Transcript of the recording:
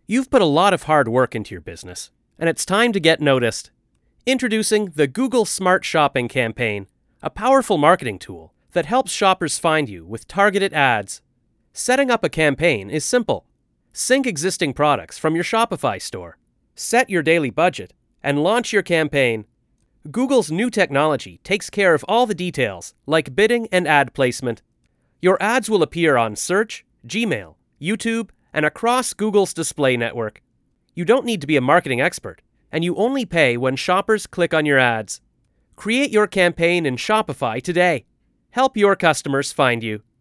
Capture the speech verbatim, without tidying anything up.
You've put a lot of hard work into your business, and it's time to get noticed. Introducing the Google Smart Shopping campaign, a powerful marketing tool that helps shoppers find you with targeted ads. Setting up a campaign is simple. Sync existing products from your Shopify store, set your daily budget, and launch your campaign. Google's new technology takes care of all the details, like bidding and ad placement. Your ads will appear on Search, Gmail, YouTube, and across Google's display network. You don't need to be a marketing expert, and you only pay when shoppers click on your ads. Create your campaign in Shopify today. Help your customers find you.